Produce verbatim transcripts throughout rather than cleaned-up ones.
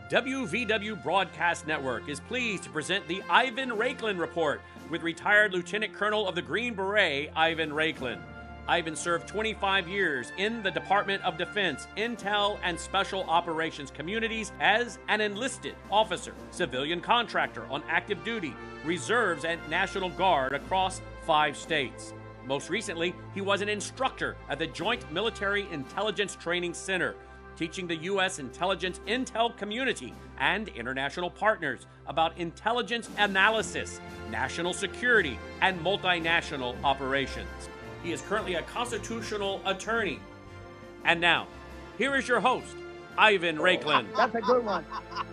W V W Broadcast Network is pleased to present the Ivan Raiklin Report with retired Lieutenant Colonel of the Green Beret, Ivan Raiklin. Ivan served twenty-five years in the Department of Defense, Intel, and Special Operations communities as an enlisted officer, civilian contractor on active duty, reserves, and National Guard across five states. Most recently, he was an instructor at the Joint Military Intelligence Training Center, teaching the U S intelligence intel community and international partners about intelligence analysis, national security, and multinational operations. He is currently a constitutional attorney. And now, here is your host, Ivan Raiklin. That's a good one.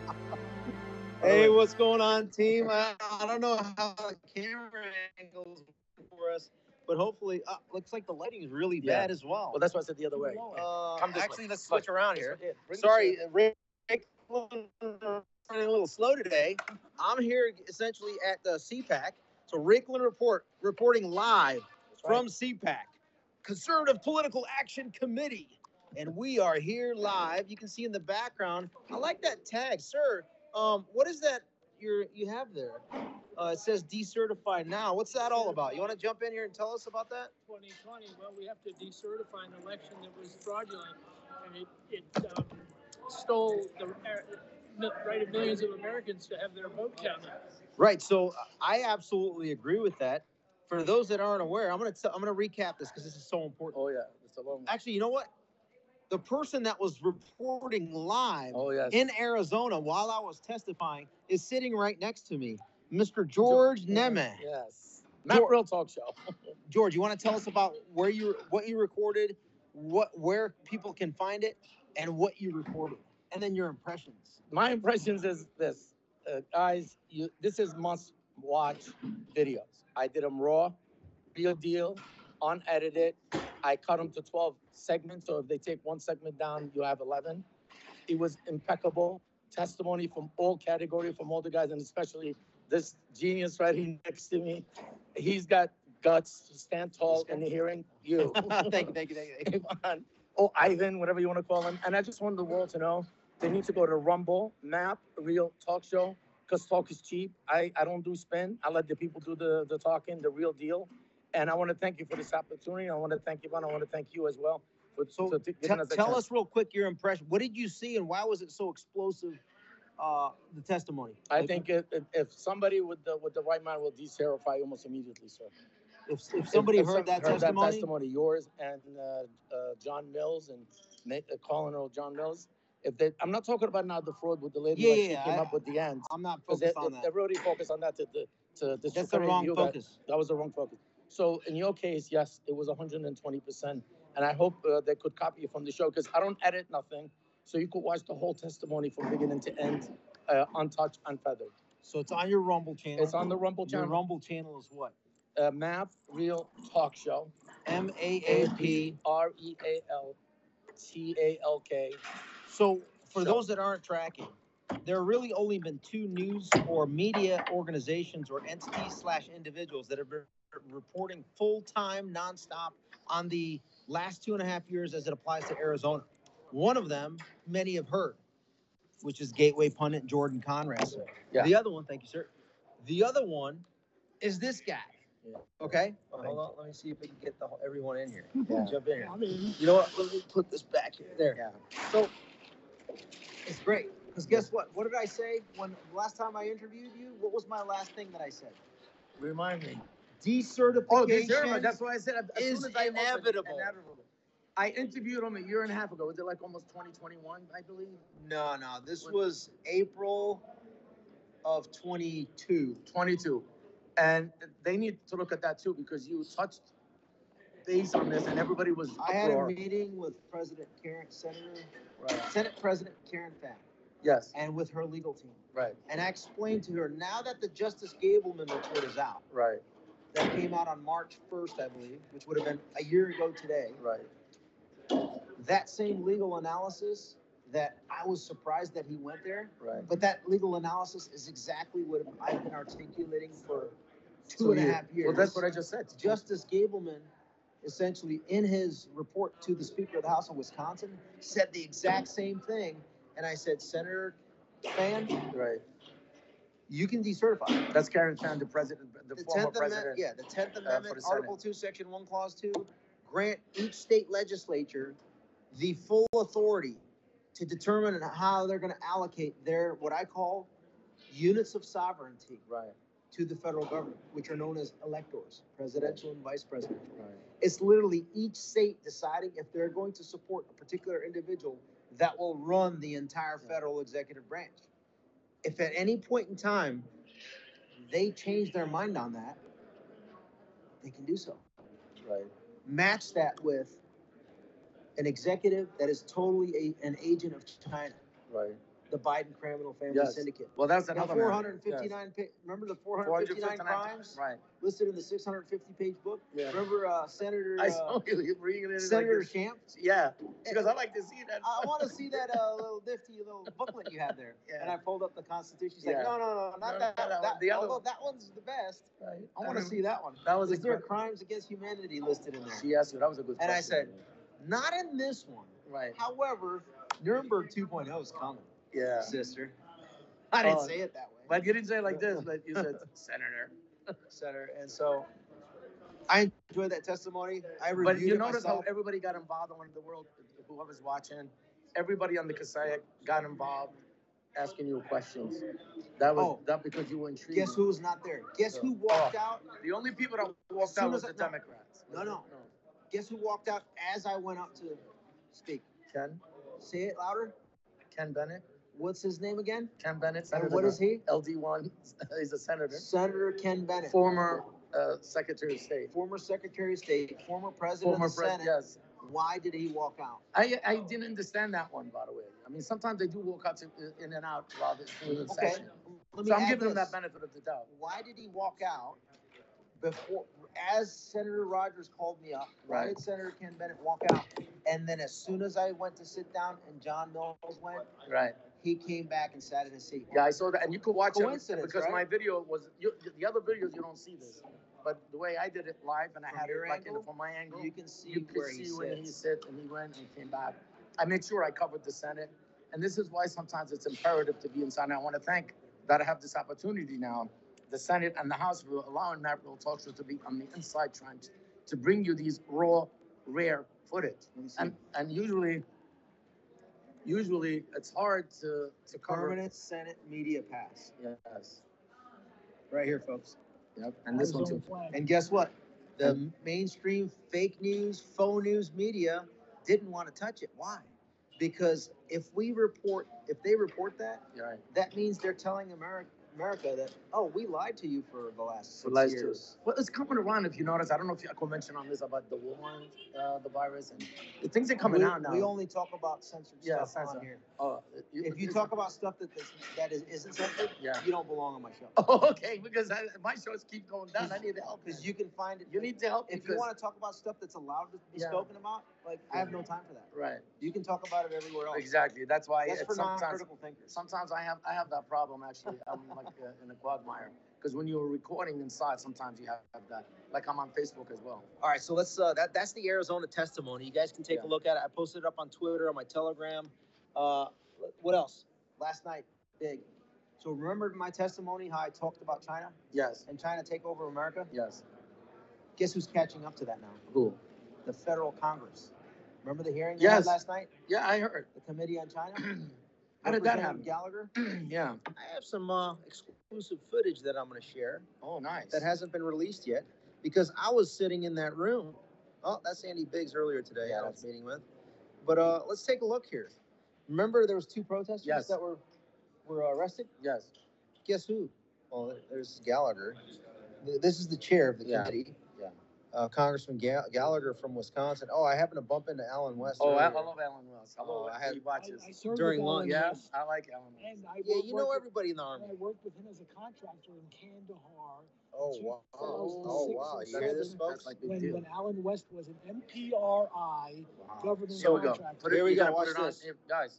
Hey, what's going on, team? I, I don't know how the camera angles for us, but hopefully, uh, looks like the lighting is really Yeah. bad as well. Well, that's why I said the other way. Uh, Come this actually, way. let's switch around here. Yeah, bring Sorry, the Rick, running a little slow today. I'm here essentially at the C PAC. So Raiklin Report reporting live from C PAC, Conservative Political Action Committee. And we are here live. You can see in the background. I like that tag, sir. Um, what is that you're, you have there? Uh, it says decertified now. What's that all about? You want to jump in here and tell us about that? twenty twenty, well, we have to decertify an election that was fraudulent, and it, it um, stole the uh, right of millions of Americans to have their vote counted. Right. So I absolutely agree with that. For those that aren't aware, I'm gonna t- I'm gonna recap this because this is so important. Oh, yeah. It's a long one. Actually, you know what? The person that was reporting live Oh, yes. in Arizona while I was testifying is sitting right next to me, Mister George Nemeth. Yes. Matt George- Real Talk Show. George, you want to tell us about where you what you recorded, what where people can find it, and what you recorded, and then your impressions. My impressions is this. Uh, guys, you, this is must-watch videos. I did them raw, real deal, unedited. I cut them to twelve segments, so if they take one segment down, you have eleven. It was impeccable. Testimony from all categories, from all the guys, and especially this genius right here next to me. He's got guts to stand tall in the hearing. You. thank you, thank you, thank you. Thank you. Come on. Oh, Ivan, whatever you want to call him. And I just wanted the world to know they need to go to Rumble, Map, Real Talk Show, because talk is cheap. I, I don't do spin. I let the people do the, the talking, the real deal. And I want to thank you for this opportunity. I want to thank Ivan. I want to thank you as well. For, So for t- giving us a tell chance. us real quick your impression. What did you see, and why was it so explosive? Uh, the testimony. I Like, think if, if, if somebody with the with the right mind will decertify almost immediately, sir. if if somebody If- if heard some- that testimony, testimony, yours and uh, uh, John Mills and Nate, uh, Colonel John Mills, if they, I'm not talking about now the fraud with the lady Yeah, like yeah, she yeah, came I- up with the end. I'm not Because focused they, on that. they really focused on that to, to, to That's the discredit wrong you guys. focus. That was the wrong focus. So in your case, yes, it was one hundred twenty percent. And I hope uh, they could copy it from the show because I don't edit nothing. So you could watch the whole testimony from beginning to end, uh, untouched, unfeathered. So it's on your Rumble channel. It's on the Rumble Your channel. Rumble channel is what? Uh, Map Real Talk Show. M A A P. R E A L T A L K. So for Show. those that aren't tracking, there have really only been two news or media organizations or entities slash individuals that have been reporting full-time, nonstop on the last two and a half years as it applies to Arizona. One of them, many have heard, which is Gateway pundit Jordan Conrad. Sir. Yeah. The other one, thank you, sir. The other one is this guy. Yeah. Okay? Well, hold on, let me see if we can get the, whole- everyone in here. Yeah. Jump in here. I mean, You know what? Let me put this back here. There. Yeah. So it's great. Because guess what? What did I say when last time I interviewed you? What was my last thing that I said? Remind me. Decertification. Oh, decertified. That's why I said as is soon as I opened, inevitable. inevitable. I interviewed him a year and a half ago. Was it like almost twenty twenty-one, I believe? No, no. This was April of twenty-two. twenty-two. And they need to look at that too because you touched base on this and everybody was I had a uproar. meeting with President Karen, Senator, Right. Senate President Karen Fann, Yes, and with her legal team. right, And I explained to her, now that the Justice Gableman report is out, right, that came out on March first, I believe, which would have been a year ago today, right, that same legal analysis that I was surprised that he went there, right. but that legal analysis is exactly what I've been articulating for two So and a you- half years. Well, that's what I just said. Justice Gableman, essentially in his report to the Speaker of the House of Wisconsin, said the exact same thing. And I said, Senator fan, Right. you can decertify. That's Karen Chan, the president, the, The former tenth president. amendment, yeah, the tenth for amendment, the Senate. Article two, Section one, Clause two, grant each state legislature the full authority to determine how they're going to allocate their, what I call, units of sovereignty Right. to the federal government, which are known as electors, presidential and vice presidential. Right. It's literally each state deciding if they're going to support a particular individual that will run the entire federal executive branch. If at any point in time they change their mind on that, they can do so. Right. Match that with an executive that is totally a, an agent of China, Right. the Biden criminal family Yes. syndicate. Well, that's Now, another four matter. hundred fifty-nine, Yes. pa- remember the four hundred fifty-nine crimes Right. listed in the six hundred fifty page book? Yeah. Remember uh, Senator I uh, saw you reading it. Senator like this. Shamp? Yeah. Because I like to see that. I want to see that uh, little nifty little booklet you had there. Yeah. And I pulled up the Constitution. She's Yeah. like, no, no, no, not No, that. not that that, one. The other although one. that one's the best. Right. I want to Um, see that one. That was Is a there good- crimes against humanity listed in there? She asked you. That was a good And I question. said, not in this one. Right. However, Nuremberg two point oh is coming, Yeah. sister. I didn't Oh, say it that way. But you didn't say it like this, but you said senator. Senator. And so I enjoyed that testimony. I reviewed But you it notice myself. how everybody got involved on the world, whoever's watching, everybody on the Kasaya got involved asking you questions. That was Oh. that because you were intrigued. Guess who was not there? Guess who walked out? The only people that As walked soon out was as the I- no. Democrats. No, no. Guess who walked out as I went up to speak? Ken, Say it louder. Ken Bennett, What's his name again? Ken Bennett, And Senator. what is he? L D one. He's a senator. Senator Ken Bennett. Former uh, Secretary of State. Former Secretary of State, former President Former of the president. Senate. Yes. Why did he walk out? I I didn't understand that one, by the way. I mean, sometimes they do walk out to, in and out while they're doing the Okay. session. Let me So I'm add giving them this. that benefit of the doubt. Why did he walk out before, as Senator Rogers called me up? Why Right. did Senator Ken Bennett walk out? And then as soon as I went to sit down and John Mills went, Right. he came back and sat in his seat. Yeah, I saw that, and you could watch it Coincidence, because right? my video was you, the other videos you don't see this, but the way I did it live and I From had it your like in, angle, from my angle, You can see you could where see he when he sits. sit and he went and came back. I made sure I covered the Senate, and this is why sometimes it's imperative to be inside. And I want to thank that I have this opportunity now, the Senate and the House for allowing Matt Real Talk Show to be on the inside, trying to, to bring you these raw, rare footage. Let me see. And and usually, usually it's hard to to cover. Permanent Senate media pass. Yes. Right here, folks. Yep. And this one Arizona too. flag. And guess what? The mainstream fake news, faux news media didn't want to touch it. Why? Because if we report, if they report that, You're right. that means they're telling America, America that, oh, we lied to you for the last For six last years. Well, it's coming around. If you notice, I don't know if you, I could mention on this about the Wuhan, uh, the virus, and the things are coming we, out now. we only talk about censored Yeah, stuff on censored. here. Oh, If you talk about stuff that is, that is, isn't censored, yeah. you don't belong on my show. Oh, okay, because I, my shows keep going down. I need help. Because you can find it. You need to help If you because- want to talk about stuff that's allowed to be Yeah. spoken about, like I have no time for that. Right. You can talk about it everywhere else. Exactly. That's why That's it's for sometimes non-critical thinkers. sometimes I have I have that problem actually. I'm like uh, in a quagmire because when you're recording inside, sometimes you have, have that. Like I'm on Facebook as well. All right, so let's. Uh, that that's the Arizona testimony. You guys can take Yeah. a look at it. I posted it up on Twitter, on my Telegram. Uh, what else? Last night, big. So remember my testimony? How I talked about China Yes. and China take over America? Yes. Guess who's catching up to that now? Who? The federal Congress. Remember the hearing they Yes. had last night? Yeah, I heard. The Committee on China. How did that Representative happen? Gallagher. Yeah. I have some uh, exclusive footage that I'm going to share Oh, nice. that hasn't been released yet because I was sitting in that room. Oh, that's Andy Biggs earlier today Yeah, I was that's- meeting with. But uh, let's take a look here. Remember there was two protesters Yes. that were were arrested? Yes. Guess who? Well, there- there's Gallagher. Th- This is the chair of the Yeah. committee. Yeah. Uh, Congressman Ga- Gallagher from Wisconsin. Oh, I happened to bump into Alan West. Oh, I, I earlier. love Alan Wells. Hello, Oh, I had- he watches. I, I served During with Alan lunch. Yeah, West, I like Alan Wells. and I Yeah, worked- you know worked everybody in the with- army. I worked with him as a contractor in Kandahar. Oh, two wow. thousand Oh, six wow. or You hear this, seven, folks? Like big When, deal. when Alan West was an M P R I Wow. governing Here we go. contractor. Put it, Here we you go, gotta watch put it on. this. Here, guys.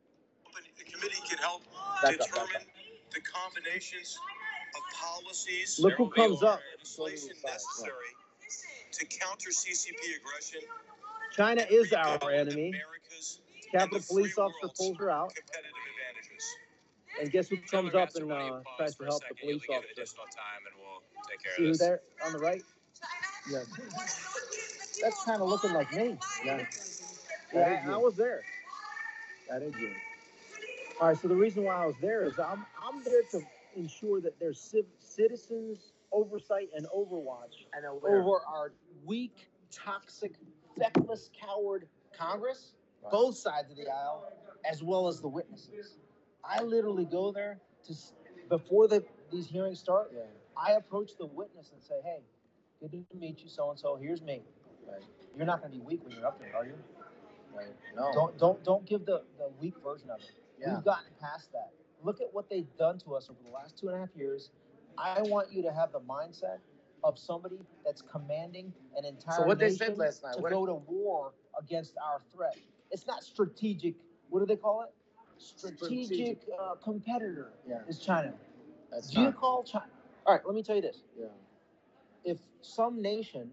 The committee can help Back up, back determine up. the combinations of policies Look who and comes up. legislation necessary to counter C C P aggression. China and is our rebuild enemy. America's Capitol and the Police free officer world's pulls her out. competitive advantages. And guess who So comes we're up gonna- and so why don't you uh, pause tries for to a help the second? police You'll get officer? additional time, and we'll take care See of who's this. there on the right? Yes. That's kind of looking like me. Yeah. Yeah, I, I was there. That is you. All right, so the reason why I was there is I'm I'm there to ensure that there's civ- citizens oversight and overwatch And aware. over our weak, toxic, feckless, coward Congress, Right. both sides of the aisle, as well as the witnesses. I literally go there to s- before the these hearings start. Yeah. I approach the witness and say, "Hey, good to meet you, so and so. Here's me. Right. You're not going to be weak when you're up there, are you? Right. No. Don't don't don't give the, the weak version of it. Yeah. We've gotten past that. Look at what they've done to us over the last two and a half years. I want you to have the mindset of somebody that's commanding an entire So what they nation said last night, to what- go to war against our threat. It's not strategic. What do they call it? Strategic, Strategic. Uh, competitor Yeah. is China. That's Do you not. call China? All right, let me tell you this. Yeah. If some nation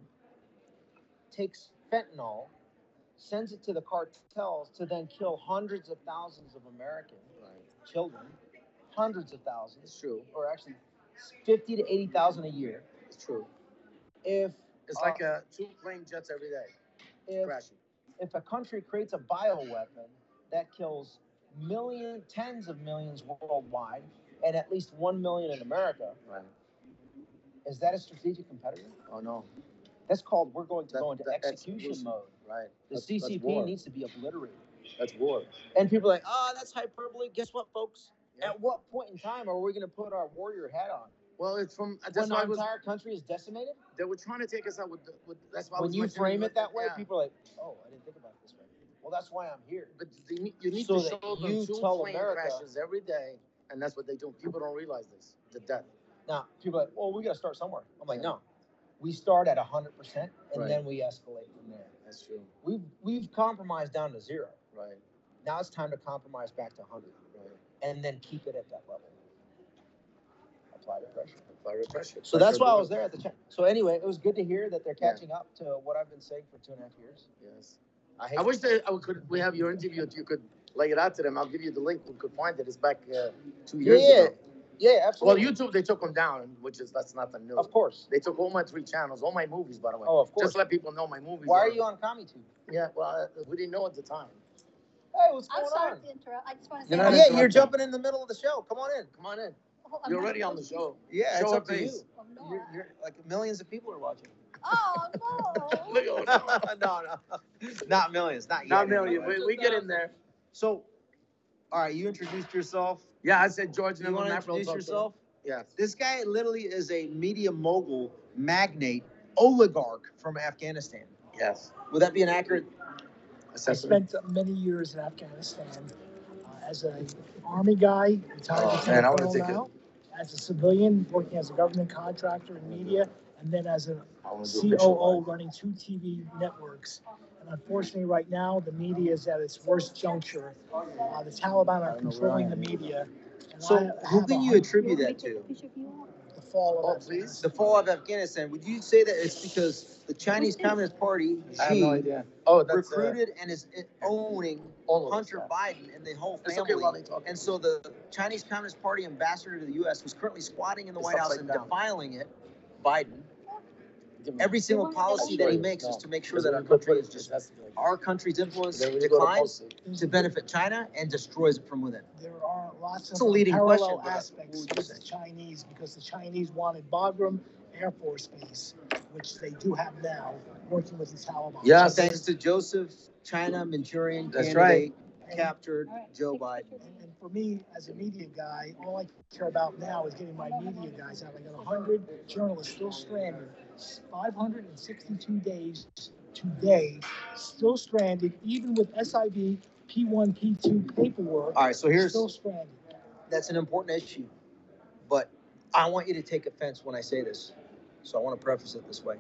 takes fentanyl, sends it to the cartels to then kill hundreds of thousands of American Right. children, hundreds of It's thousands, true. or actually fifty to eighty thousand a year. It's true. If It's uh, like uh, two plane jets every day if crashing. if a country creates a bioweapon that kills million, tens of millions worldwide, and at least one million in America, Right. is that a strategic competitor? Oh no. That's called we're going to That- go into that- execution execution. mode. Right. The That's- C that's C P war. needs to be obliterated. That's war. And people are like, oh, that's hyperbole. Guess what, folks? Yeah. At what point in time are we going to put our warrior hat on? Well, it's from. That's When why I our was. entire country is decimated? They were trying to take us out with. The, with that's why I When was you mentioning frame with it that the- way, yeah. people are like, oh, I didn't think about it this way. Well, that's why I'm here. But they need, you need So to that show them you two tell plane America- crashes every day, and that's what they do. People don't realize this. The death. Now, people are like, well, we got to start somewhere. I'm like, Yeah. no. We start at one hundred percent, and Right. then we escalate from there. That's true. We've, we've compromised down to zero. Right. Now it's time to compromise back to one hundred, Right. and then keep it at that level. Apply the pressure. Fire pressure. So that's Pressure why I works. was there at the check. So anyway, it was good to hear that they're Yeah. catching up to what I've been saying for two and a half years. Yes. I hate I wish that I could. We have your interview. You could lay it out to them. I'll give you the link. We could find it. It's back uh, two years Yeah, ago. yeah, Well, absolutely. YouTube they took them down, which is that's nothing new. Of course. They took all my three channels, all my movies, by the way. Oh, of course. Just let people know my movies. Why are you on CommuTube? Yeah, well, uh, we didn't know at the time. Hey, what's I'm going sorry on? to interrupt. I just want to You're say. not Yeah, interrupting. you're jumping in the middle of the show. Come on in. Come on in. Oh, I'm You're not already on the supposed show. Yeah, Show it's her up to face. you. to- Oh, no. You're, you're like millions of people are watching. Oh, no. Look at no, no, not millions, not yet. Not million. anyway. We, we get in there. So, all right, you introduced yourself. Yeah, I said George. You Never want to Mackerel introduce talked to yourself? Yes. This guy literally is a media mogul, magnate, oligarch from Afghanistan. Yes. Would that be an accurate? I Assessment. spent many years in Afghanistan uh, as an army guy, retired Oh, lieutenant man, I wanna colonel take a- now, as a civilian, working as a government contractor in media, and then as a I want to do a C picture O O live. running two T V networks. And unfortunately, right now, the media is at its worst juncture. Uh, the Taliban I are don't know controlling where I the am. media. And So, I who have can a you hun- attribute that to? The fall Oh, of please. The fall of Afghanistan. Would you say that it's because the Chinese Communist Party, I have no Xi, idea. Oh, that's uh, recruited and is owning all of us, Hunter yeah. Biden and the whole It's family? okay while they talk. And so the Chinese Communist Party ambassador to the U S, who's currently squatting in the It's White House upside and down. defiling it, Biden, Give me- every single policy that he makes is No. to make sure Because that when our you go country to is it, just, it has to be like- our country's influence Then when you go to declines post it, to benefit China and destroys it from within. There are lots It's of a leading parallel question, but aspects what would you with the say? Chinese, because the Chinese wanted Bagram Air Force Base, which they do have now, working with the Taliban. Yes. Thanks to Joseph, China Manchurian That's candidate right. captured All right, Joe take a Biden. picture. And, and for me, as a media guy, all I care about now is getting my media guys out. I got one hundred journalists still stranded, five hundred sixty-two days today, still stranded, even with S I V, P one, P two paperwork, All right, so here's, still stranded. that's an important issue, but I want you to take offense when I say this. So I want to preface it this way.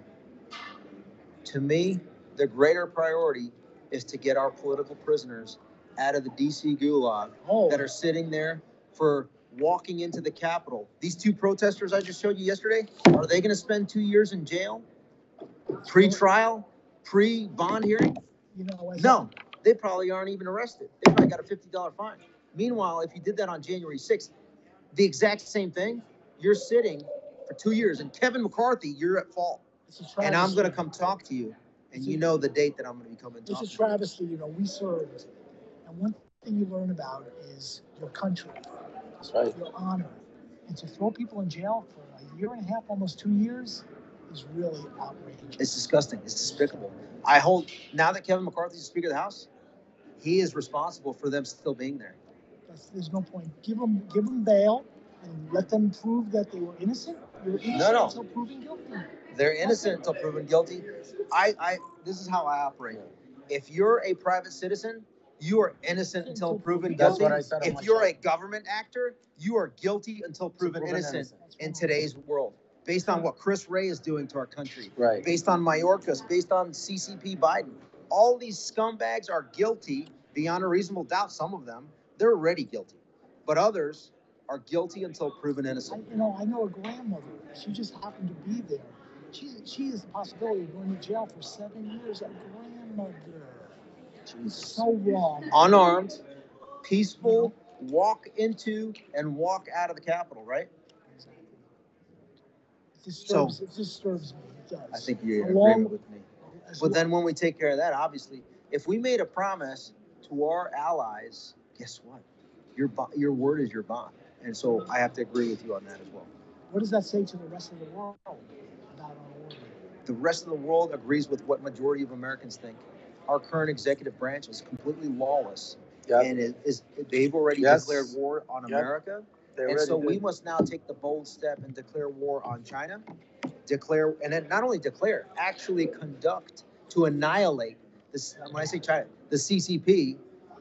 To me, the greater priority is to get our political prisoners out of the D C gulag Oh, that are sitting there for walking into the Capitol. These two protesters I just showed you yesterday, are they going to spend two years in jail? Pre-trial? Pre-bond hearing? you know, as No, they probably aren't even arrested. They probably got a fifty dollar fine. Meanwhile, if you did that on January sixth, the exact same thing, you're sitting for two years. And Kevin McCarthy, you're at fault. It's a And I'm travesty. going to come talk to you. And you know the date that I'm going to be coming to It's talk a to you. travesty, you know, we served. And one thing you learn about is your country, That's right. your honor. And to throw people in jail for a year and a half, almost two years, is really outrageous. It's disgusting. It's despicable. I hold, now that Kevin McCarthy is Speaker of the House, he is responsible for them still being there. That's, there's no point. Give them, give them bail and let them prove that they were innocent. You're innocent No, no. until proven guilty. They're innocent until proven guilty. I, I, this is how I operate. If you're a private citizen, you are innocent until proven That's guilty. what I said on my If you're show. a government actor, you are guilty until proven proven innocent innocent. in today's world. Based on what Chris Wray is doing to our country. Right. Based on Mayorkas, based on C C P Biden. All these scumbags are guilty beyond a reasonable doubt. Some of them, they're already guilty. But others are guilty until proven I, innocent. you know, I know a grandmother. She just happened to be there. She, she has the possibility of going to jail for seven years. A grandmother. It's so wrong. Unarmed, peaceful, walk into and walk out of the Capitol, right? Exactly. It disturbs, So- it disturbs me. It does. I think you're in Along agreement with me. as But well- then when we take care of that, obviously, if we made a promise to our allies, guess what? Your bo- your word is your bond. And so I have to agree with you on that as well. what does that say to the rest of the world about our order? The rest of the world agrees with what majority of Americans think. Our current executive branch is completely lawless. Yep. And it is they've already Yes. declared war on Yep. America. They And already so we did. must now take the bold step and declare war on China. Declare, and then not only declare, actually conduct to annihilate this. When I say China, the C C P,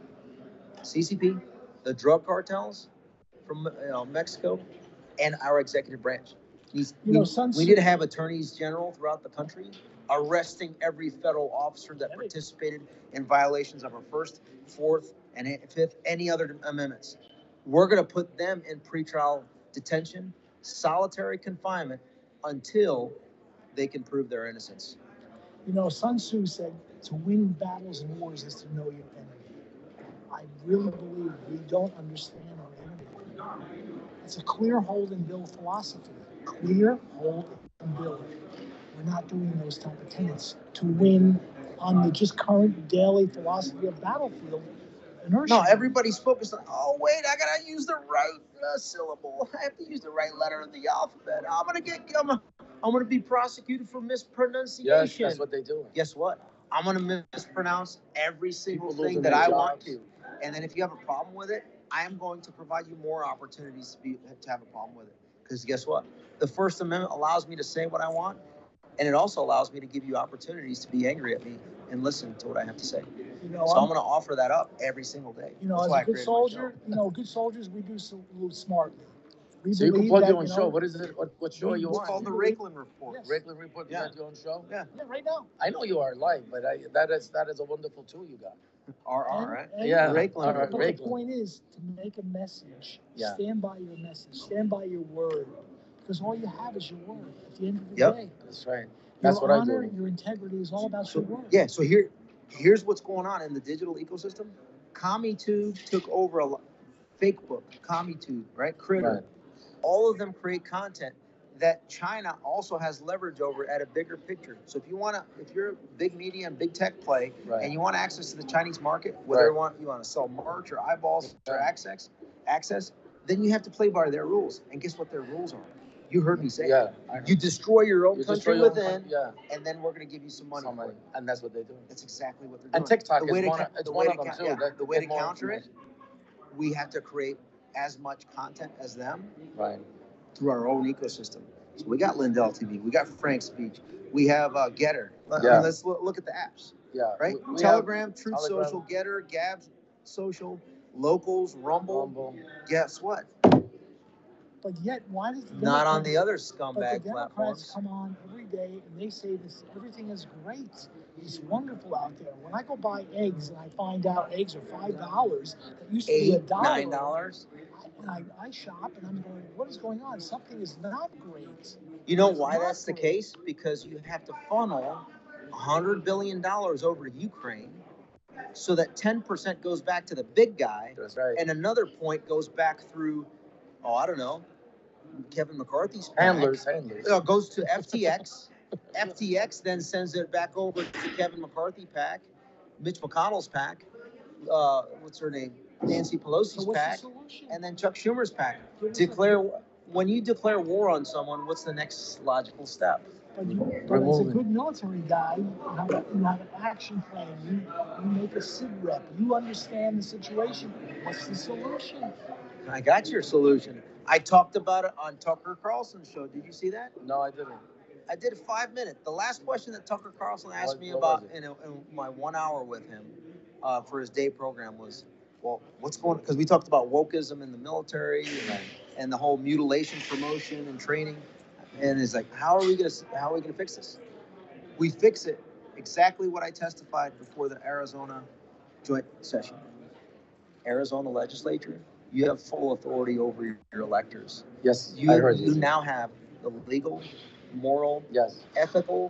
C C P, the drug cartels from you know, Mexico, and our executive branch. These, You know, we, Sun we Tzu- need to have attorneys general throughout the country arresting every federal officer that participated in violations of our first, fourth, and fifth, any other amendments. We're going to put them in pretrial detention, solitary confinement until they can prove their innocence. You know, Sun Tzu said to win battles and wars is to know your enemy. I really believe we don't understand our enemy. It's a clear, hold, and build philosophy. Clear, hold, and build. We're not doing those type of tenets to win on the just current daily philosophy of battlefield inertia. No, everybody's focused on, oh, wait, I got to use the right uh, syllable. I have to use the right letter of the alphabet. I'm going to get, I'm gonna, I'm going to be prosecuted for mispronunciation. Yes, that's what they do. Guess what? I'm going to mispronounce every single People thing losing that their I want jobs. to. And then if you have a problem with it, I am going to provide you more opportunities to be to have a problem with it. Because guess what? The First Amendment allows me to say what I want, and it also allows me to give you opportunities to be angry at me and listen to what I have to say. You know, So I'm- I'm going to offer that up every single day. You know, That's as why I a good created my soldier, show. you know, good soldiers, we do so a little smartly. We So you can believe plug that, your own you know, show. What is it? What, what show are you It's on? called the You- Raiklen Report. Yes. Regular Report. You Yeah. got your own show? Yeah. Yeah, right now. I know you are live, but I, that is that is a wonderful tool you got. R R, And- right? and- Yeah, Raiklen But Report. the Raiklen. point is to make a message. Yeah. Stand by your message. Stand by your word. Because all you have is your word. At the end of the Yep. day, That's right. That's your what honor, I do. your integrity is all about So, your word. yeah, so here, here's what's going on in the digital ecosystem. CommiTube took over a lo- fake book, CommiTube, right? Critter. Right. All of them create content that China also has leverage over at a bigger picture. So if you want to, if you're a big media and big tech play, Right. and you want access to the Chinese market, whether Right. you want you want to sell merch or eyeballs or Yeah. access, access, then you have to play by their rules. And guess what their rules are? You heard me say. it. Yeah. I know. You destroy your own You country destroy your own within, country, yeah. and then we're going to give you some money. Some for money. it. And that's what they do. That's exactly what they're doing. And TikTok The way is to one. ca- Of, it's the one way of to them ca- too. yeah, that the they way get to more counter it, information. we have to create as much content as them Right. through our own ecosystem. So we got Lindell T V, we got Frank Speech, we have uh, Getter. I mean, Yeah. let's look, look at the apps, Yeah. right? We- we have Telegram, Truth Telegram. Social, Getter, Gabs Social, Locals, Rumble. Rumble. Guess what? But yet, why does the Not on Democrats- the other But scumbag the Democrats platforms. come on every day and they say this, everything is great. It's wonderful out there. When I go buy eggs and I find out eggs are five dollars, that used to be a Eight, dollar. nine dollars. And I, I shop and I'm going, what is going on? Something is not great. You know It's why not that's the great. case? Because you have to funnel a hundred billion dollars over to Ukraine, so that ten percent goes back to the big guy, That's right. and another point goes back through, oh, I don't know, Kevin McCarthy's PAC. Handlers, handlers. Uh, goes to F T X. F T X then sends it back over to Kevin McCarthy PAC, Mitch McConnell's PAC, uh, what's her name, Nancy Pelosi's So what's the PAC, solution? and then Chuck Schumer's PAC. Give us a- Declare when you declare war on someone, what's the next logical step? But, you, but as a Removing. good military guy, you have, a, you have an action plan. You, you make a SID rep. You understand the situation. What's the solution? I got your solution. I talked about it on Tucker Carlson's show. Did you see that? No, I didn't. I did five minutes. The last question that Tucker Carlson asked What- me what about was it? in, a, in my one hour with him uh, for his day program was, well, what's going? Because we talked about wokeism in the military and, and the whole mutilation promotion and training, and it's like, how are we gonna how are we gonna fix this? We fix it exactly what I testified before the Arizona joint session. Arizona legislature, you have full authority over your, your electors. Yes, You I heard you this. now have the legal, moral, Yes. ethical,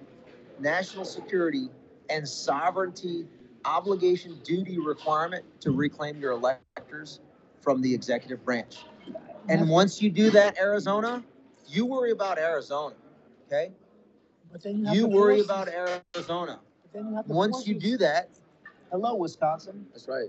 national security, and sovereignty obligation duty requirement to reclaim your electors from the executive branch. And once you do that, Arizona, you worry about Arizona, okay? But then you have You the worry forces. about Arizona. But then you have the Once you forces. do that, hello, Wisconsin. That's right.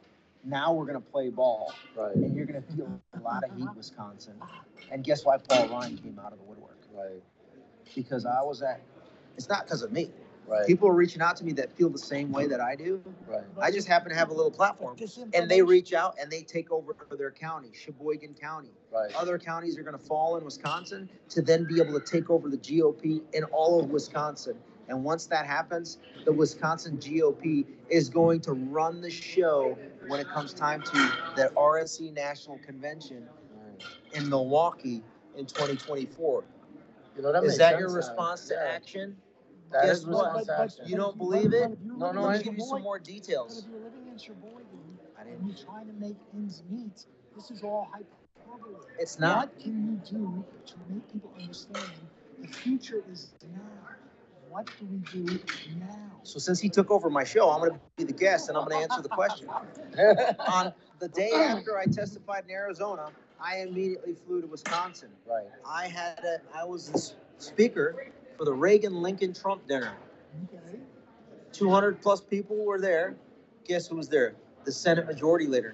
Now we're going to play ball, Right. and you're going to feel a lot of heat, Wisconsin. And guess why Paul Ryan came out of the woodwork? Right. Because I was at, it's not because of me. Right. People are reaching out to me that feel the same way that I do. Right. I just happen to have a little platform. But this And they information- reach out and they take over their county, Sheboygan County. Right. Other counties are going to fall in Wisconsin to then be able to take over the G O P in all of Wisconsin. And once that happens, the Wisconsin G O P is going to run the show when it comes time to the R N C National Convention Right. in Milwaukee in twenty twenty-four. You know, that Is makes that sense, your uh, response to yeah. action? That Guess is what? response to But- action. You don't but- believe but it? if you're No, no, living Let I- me in give you some Sheboygan- more But details. if you're living in Sheboygan I and didn't. you're trying to make ends meet, this is all hyperbole. It's not. What can you do to make people understand the future is now? What do we do now? So since he took over my show, I'm going to be the guest and I'm going to answer the question. On the day after I testified in Arizona, I immediately flew to Wisconsin. Right. I had a, I was the s- speaker for the Reagan Lincoln Trump dinner. Okay. two hundred plus people were there. Guess who was there? The Senate Majority Leader.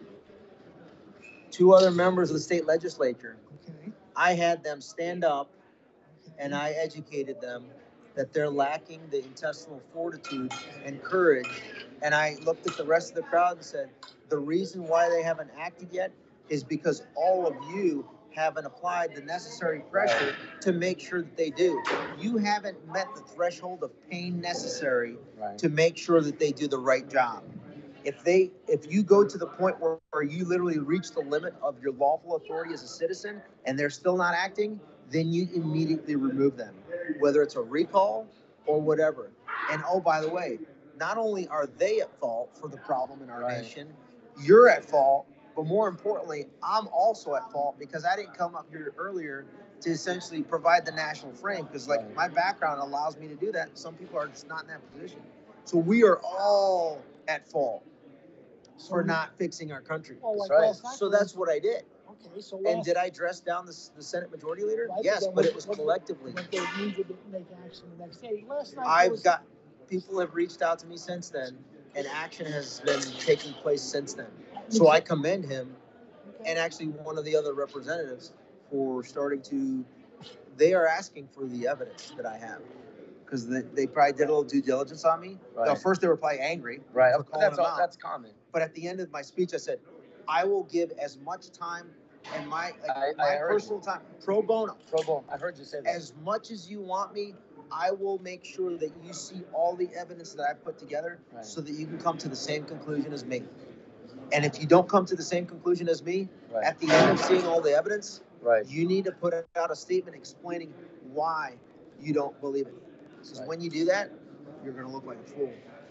Two other members of the state legislature. Okay. I had them stand up Okay. and I educated them that they're lacking the intestinal fortitude and courage. And I looked at the rest of the crowd and said, the reason why they haven't acted yet is because all of you haven't applied the necessary pressure to make sure that they do. You haven't met the threshold of pain necessary Right. to make sure that they do the right job. If they, if you go to the point where, where you literally reach the limit of your lawful authority as a citizen and they're still not acting, then you immediately remove them, whether it's a recall or whatever. And oh, by the way, not only are they at fault for the problem in our Right. nation, you're at fault, but more importantly, I'm also at fault because I didn't come up here earlier to essentially provide the national frame because like Right. my background allows me to do that. Some people are just not in that position. So we are all at fault So for you- not fixing our country. Well, like That's right. last night, So that's what I did. Okay, so And last- did I dress down the, the Senate Majority Leader? Right, Yes, then but what- it was what- collectively. But they needed to make action the next day. Last night. there I've was- got, people have reached out to me since then, and action has been taking place since then. So I commend him Okay. and actually one of the other representatives for starting to, they are asking for the evidence that I have. Because they, they probably did a little due diligence on me. Right. Now, first they were probably angry. Right. for calling That's him all, out. that's common. But at the end of my speech, I said, I will give as much time and my, like, I- I my heard personal time, pro bono, Pro bono. I heard you say that. as much as you want me, I will make sure that you see all the evidence that I put together Right. so that you can come to the same conclusion as me. And if you don't come to the same conclusion as me, Right. at the end of seeing all the evidence, Right. you need to put out a statement explaining why you don't believe it. Because Right. when you do that, you're going to look like a fool.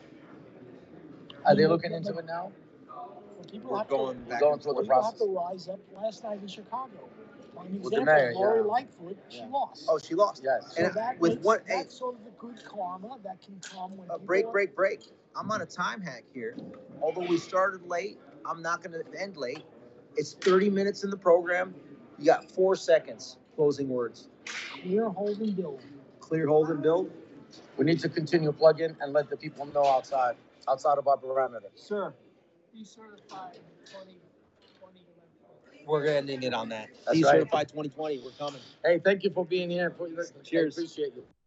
Are they looking into it now? Well, people We're have going to, back going and through the forth. people process. have to rise up. Last night in Chicago, An With the example, mayor, Lori yeah. Lightfoot, she Yeah. lost. Oh, she lost. Yes. So and that with makes, what- hey. that's sort of the good karma that can come when Uh, people break, are- break, break. I'm on a time hack here. Although we started late, I'm not going to end late. It's thirty minutes in the program. You got four seconds. Closing words. Clear, hold, and build. Clear, hold, and build. We need to continue plugging and let the people know outside, outside of our parameter. Sir, Decertified twenty twenty. we're ending it on that. That's right. Decertified twenty twenty. We're coming. Hey, thank you for being here. For, Cheers. I appreciate you.